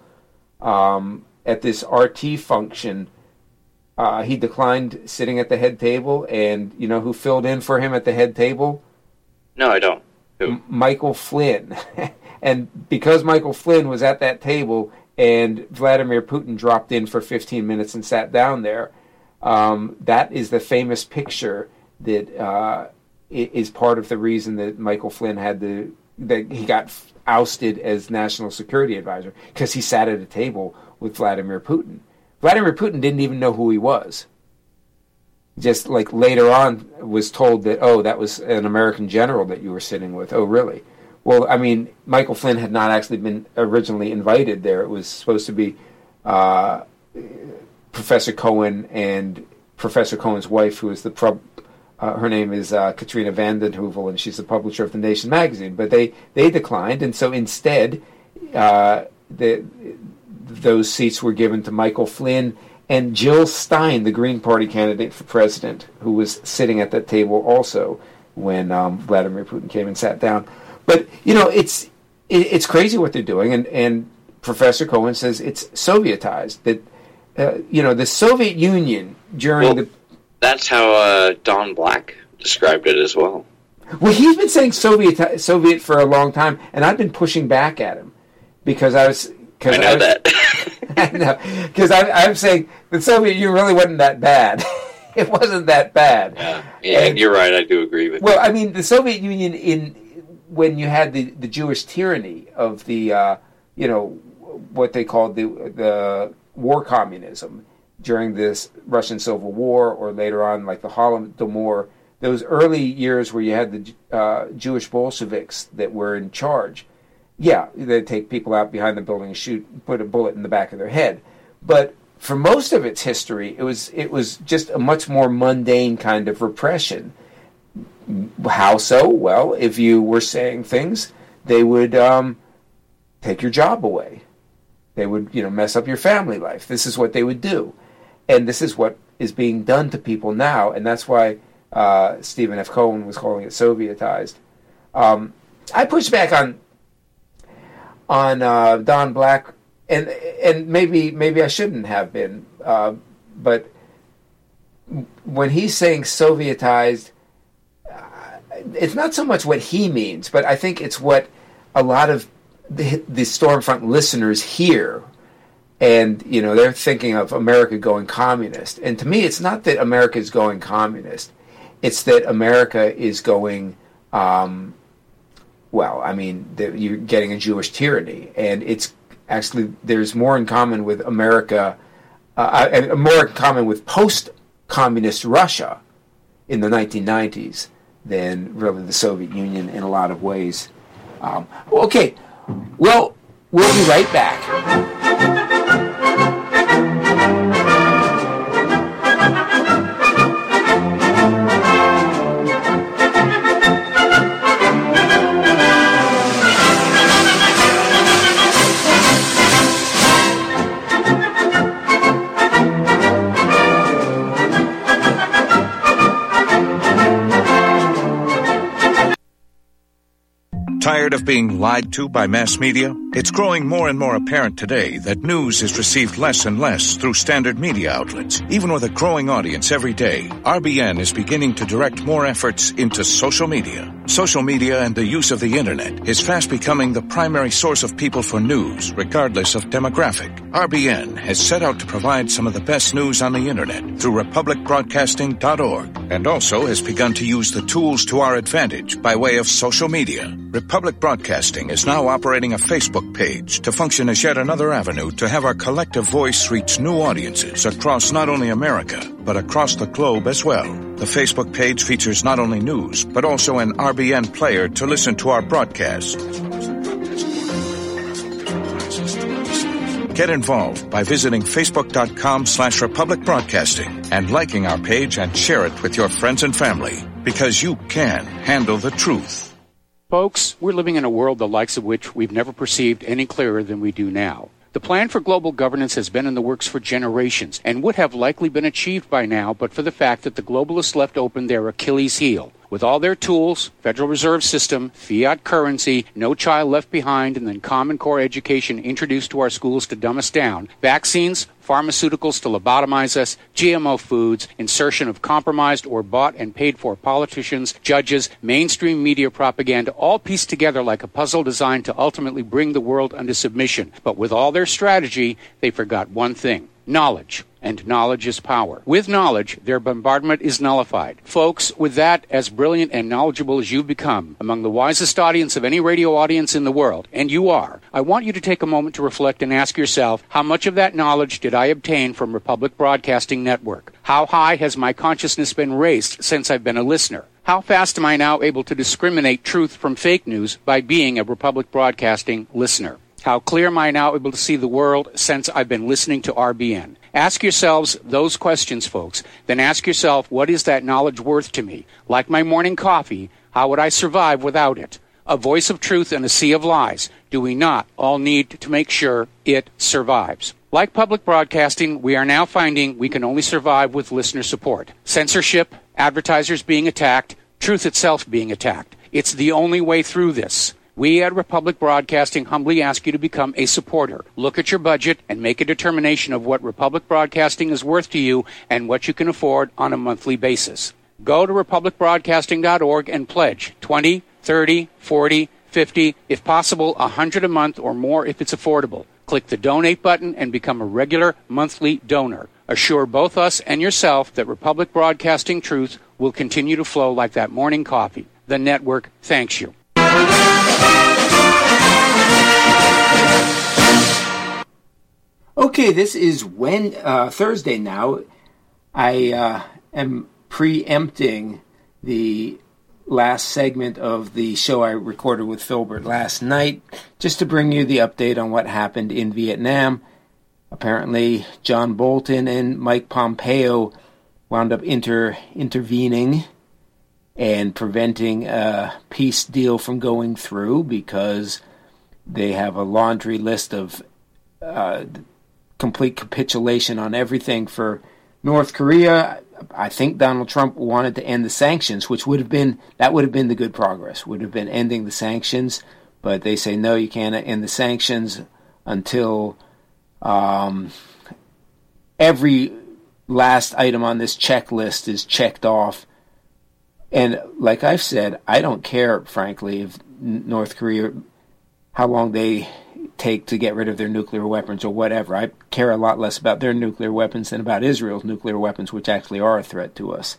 [SPEAKER 2] um, at this R T function. Uh, he declined sitting at the head table, and you know who filled in for him at the head table?
[SPEAKER 3] No, I don't. Who?
[SPEAKER 2] M- Michael Flynn. And because Michael Flynn was at that table and Vladimir Putin dropped in for fifteen minutes and sat down there, um, that is the famous picture that uh, is part of the reason that Michael Flynn had to, that he got ousted as national security advisor, because he sat at a table with Vladimir Putin. Vladimir Putin didn't even know who he was. Just like later on was told that, oh, that was an American general that you were sitting with. Oh, really? Well, I mean, Michael Flynn had not actually been originally invited there. It was supposed to be uh, Professor Cohen and Professor Cohen's wife, who is the pro- uh, her name is uh, Katrina vanden Heuvel, and she's the publisher of The Nation magazine. But they, they declined, and so instead, uh, the, those seats were given to Michael Flynn and Jill Stein, the Green Party candidate for president, who was sitting at that table also when um, Vladimir Putin came and sat down. But, you know, it's it, it's crazy what they're doing, and, and Professor Cohen says it's Sovietized, that, uh, you know, the Soviet Union during
[SPEAKER 3] well,
[SPEAKER 2] the...
[SPEAKER 3] That's how uh, Don Black described it as well.
[SPEAKER 2] Well, he's been saying Soviet Soviet for a long time, and I've been pushing back at him, because I was...
[SPEAKER 3] I know
[SPEAKER 2] I was,
[SPEAKER 3] that.
[SPEAKER 2] I know, because I'm saying the Soviet Union really wasn't that bad. It wasn't that bad.
[SPEAKER 3] Yeah, yeah
[SPEAKER 2] and,
[SPEAKER 3] and you're right, I do agree with
[SPEAKER 2] well,
[SPEAKER 3] you.
[SPEAKER 2] Well, I mean, the Soviet Union, in when you had the, the Jewish tyranny of the, uh, you know, what they called the the war communism during this Russian Civil War, or later on, like the Holodomor, those early years where you had the uh, Jewish Bolsheviks that were in charge. Yeah, they'd take people out behind the building and shoot, put a bullet in the back of their head. But for most of its history, it was it was just a much more mundane kind of repression. How so? Well, if you were saying things, they would um, take your job away. They would, you know, mess up your family life. This is what they would do, and this is what is being done to people now. And that's why uh, Stephen F. Cohen was calling it Sovietized. Um, I push back on. on uh, Don Black, and and maybe maybe I shouldn't have been, uh, but when he's saying Sovietized, uh, it's not so much what he means, but I think it's what a lot of the, the Stormfront listeners hear. And, you know, they're thinking of America going communist. And to me, it's not that America is going communist. It's that America is going, um, well, I mean, the, you're getting a Jewish tyranny. And it's actually, there's more in common with America, uh, and more in common with post-communist Russia in the nineteen nineties than really the Soviet Union in a lot of ways. Um, okay, well, we'll be right back.
[SPEAKER 10] Tired of being lied to by mass media? It's growing more and more apparent today that news is received less and less through standard media outlets. Even with a growing audience every day, R B N is beginning to direct more efforts into social media. Social media and the use of the internet is fast becoming the primary source of people for news, regardless of demographic. R B N has set out to provide some of the best news on the internet through republic broadcasting dot org, and also has begun to use the tools to our advantage by way of social media. Republic Broadcasting is now operating a Facebook page to function as yet another avenue to have our collective voice reach new audiences across not only America, but across the globe as well. The Facebook page features not only news, but also an R B N player to listen to our broadcast. Get involved by visiting facebook.com slash Republic Broadcasting and liking our page and share it with your friends and family, because you can handle the truth.
[SPEAKER 6] Folks, we're living in a world the likes of which we've never perceived any clearer than we do now. The plan for global governance has been in the works for generations and would have likely been achieved by now but for the fact that the globalists left open their Achilles heel. With all their tools, Federal Reserve System, fiat currency, no child left behind, and then Common Core education introduced to our schools to dumb us down, vaccines, pharmaceuticals to lobotomize us, G M O foods, insertion of compromised or bought and paid for politicians, judges, mainstream media propaganda, all pieced together like a puzzle designed to ultimately bring the world under submission. But with all their strategy, they forgot one thing: knowledge. And knowledge is power. With knowledge, their bombardment is nullified. Folks, with that, as brilliant and knowledgeable as you've become, among the wisest audience of any radio audience in the world, and you are, I want you to take a moment to reflect and ask yourself, how much of that knowledge did I obtain from Republic Broadcasting Network? How high has my consciousness been raised since I've been a listener? How fast am I now able to discriminate truth from fake news by being a Republic Broadcasting listener? How clear am I now able to see the world since I've been listening to R B N? Ask yourselves those questions, folks. Then ask yourself, what is that knowledge worth to me? Like my morning coffee, how would I survive without it? A voice of truth in a sea of lies. Do we not all need to make sure it survives? Like public broadcasting, we are now finding we can only survive with listener support. Censorship, advertisers being attacked, truth itself being attacked. It's the only way through this. We at Republic Broadcasting humbly ask you to become a supporter. Look at your budget and make a determination of what Republic Broadcasting is worth to you and what you can afford on a monthly basis. Go to republic broadcasting dot org and pledge twenty, thirty, forty, fifty, if possible, one hundred a month or more if it's affordable. Click the donate button and become a regular monthly donor. Assure both us and yourself that Republic Broadcasting truth will continue to flow like that morning coffee. The network thanks you.
[SPEAKER 2] Okay, this is when uh, Thursday now. I uh, am preempting the last segment of the show I recorded with Filbert last night, just to bring you the update on what happened in Vietnam. Apparently, John Bolton and Mike Pompeo wound up inter intervening and preventing a peace deal from going through because they have a laundry list of uh, complete capitulation on everything for North Korea. I think Donald Trump wanted to end the sanctions, which would have been, that would have been the good progress, would have been ending the sanctions, but they say, no, you can't end the sanctions until um, every last item on this checklist is checked off. And like I've said, I don't care, frankly, if North Korea, how long they take to get rid of their nuclear weapons or whatever. I care a lot less about their nuclear weapons than about Israel's nuclear weapons, which actually are a threat to us.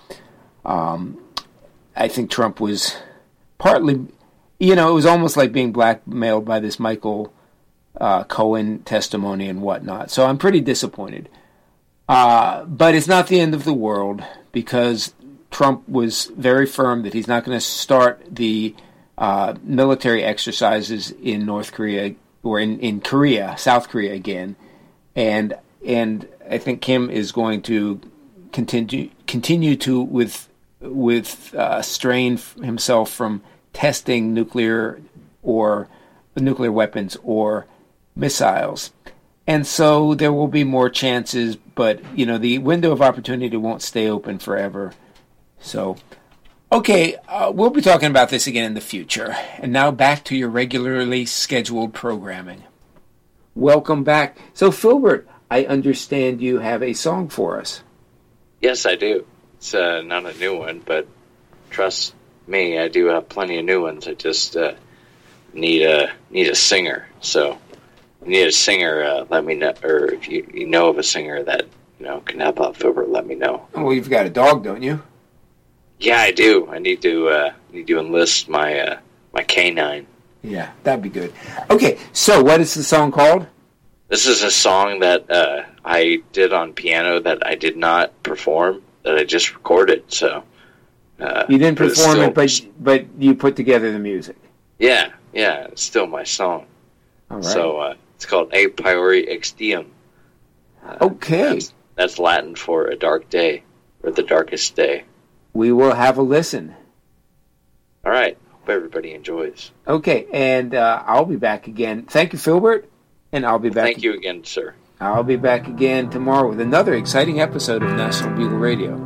[SPEAKER 2] Um, I think Trump was partly, you know, it was almost like being blackmailed by this Michael uh, Cohen testimony and whatnot. So I'm pretty disappointed. Uh, but it's not the end of the world, because Trump was very firm that he's not going to start the uh, military exercises in North Korea or in, in Korea, South Korea again. And and I think Kim is going to continue continue to with with uh, strain himself from testing nuclear or nuclear weapons or missiles. And so there will be more chances, but you know, the window of opportunity won't stay open forever. So, okay, uh, we'll be talking about this again in the future. And now back to your regularly scheduled programming. Welcome back. So, Filbert, I understand you have a song for us.
[SPEAKER 3] Yes, I do. It's uh, not a new one, but trust me, I do have plenty of new ones. I just uh, need a need a singer. So, if you need a singer, uh, let me know. Or if you, you know of a singer that you know can help out Filbert, let me know.
[SPEAKER 2] Oh, well, you've got a dog, don't you?
[SPEAKER 3] Yeah, I do. I need to uh, need to enlist my uh, my canine.
[SPEAKER 2] Yeah, that'd be good. Okay, so what is the song called?
[SPEAKER 3] This is a song that uh, I did on piano that I did not perform, that I just recorded. So uh,
[SPEAKER 2] you didn't perform
[SPEAKER 3] still,
[SPEAKER 2] it, but but you put together the music.
[SPEAKER 3] Yeah, yeah, it's still my song.
[SPEAKER 2] All right.
[SPEAKER 3] So uh, it's called A Priori Extium. Uh,
[SPEAKER 2] okay,
[SPEAKER 3] that's, that's Latin for a dark day, or the darkest day.
[SPEAKER 2] We will have a listen.
[SPEAKER 3] All right. Hope everybody enjoys.
[SPEAKER 2] Okay, and uh, I'll be back again. Thank you, Filbert, and I'll be
[SPEAKER 3] well,
[SPEAKER 2] back.
[SPEAKER 3] Thank you again, sir.
[SPEAKER 2] I'll be back again tomorrow with another exciting episode of National Bugle Radio.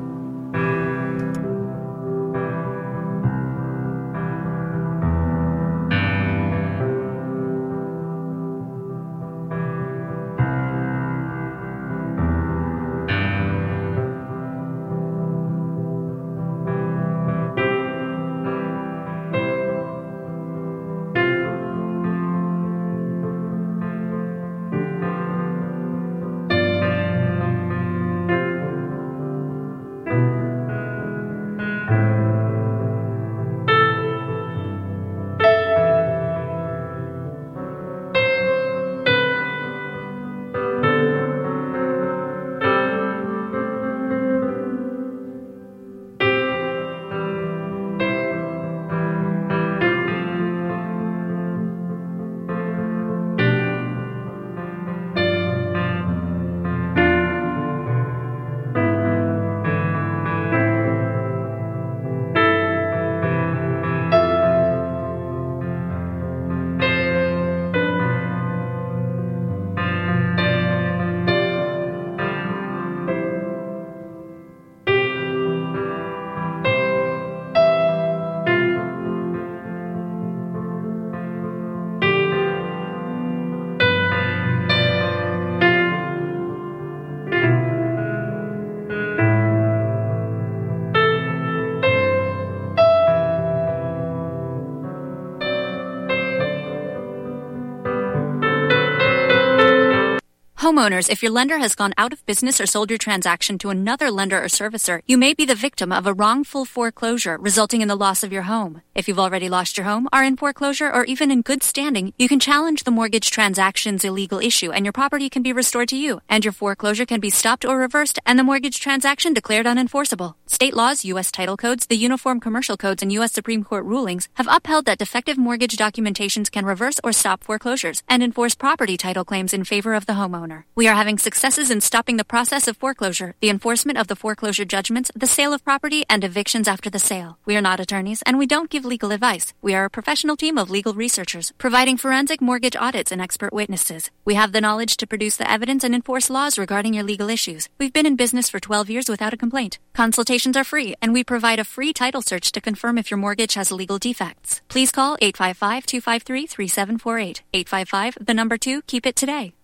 [SPEAKER 11] Homeowners, if your lender has gone out of business or sold your transaction to another lender or servicer, you may be the victim of a wrongful foreclosure resulting in the loss of your home. If you've already lost your home, are in foreclosure, or even in good standing, you can challenge the mortgage transaction's illegal issue and your property can be restored to you, and your foreclosure can be stopped or reversed and the mortgage transaction declared unenforceable. State laws, U S title codes, the Uniform Commercial Codes, and U S Supreme Court rulings have upheld that defective mortgage documentations can reverse or stop foreclosures and enforce property title claims in favor of the homeowner. We are having successes in stopping the process of foreclosure, the enforcement of the foreclosure judgments, the sale of property, and evictions after the sale. We are not attorneys, and we don't give legal advice. We are a professional team of legal researchers, providing forensic mortgage audits and expert witnesses. We have the knowledge to produce the evidence and enforce laws regarding your legal issues. We've been in business for twelve years without a complaint. Consultations are free, and we provide a free title search to confirm if your mortgage has legal defects. Please call eight five five, two five three, three seven four eight. eight five five, the number two, keep it today.